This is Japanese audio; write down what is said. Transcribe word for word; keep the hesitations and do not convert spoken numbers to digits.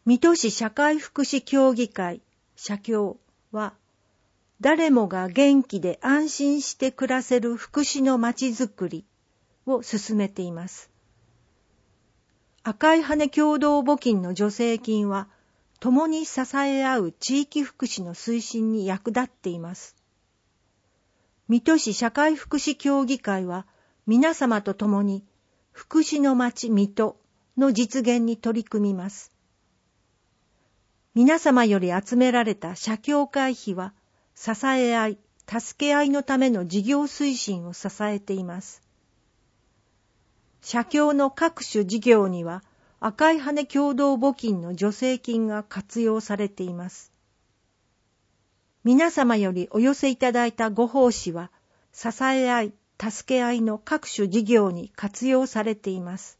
水戸市社会福祉協議会社協は、誰もが元気で安心して暮らせる福祉のまちづくりを進めています。赤い羽共同募金の助成金は、共に支え合う地域福祉の推進に役立っています。水戸市社会福祉協議会は、皆様と共に福祉の町水戸の実現に取り組みます。皆様より集められた社協会費は、支え合い、助け合いのための事業推進を支えています。社協の各種事業には、赤い羽共同募金の助成金が活用されています。皆様よりお寄せいただいたご奉仕は、支え合い、助け合いの各種事業に活用されています。